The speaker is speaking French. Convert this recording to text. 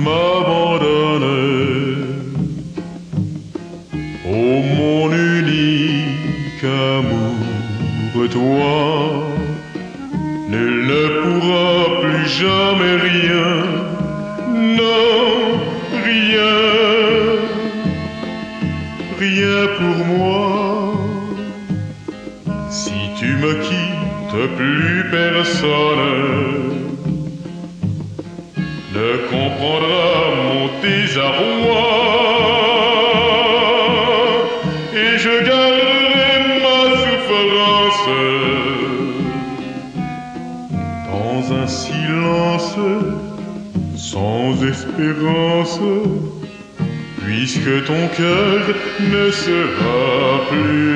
m'abandonnes. Oh mon unique amour, toi, nul ne pourra plus jamais rien, non, rien, rien pour moi. Si tu me quittes, plus personne ne comprendra mon désarroi. Et je garderai ma souffrance dans un silence sans espérance, puisque ton cœur ne sera plus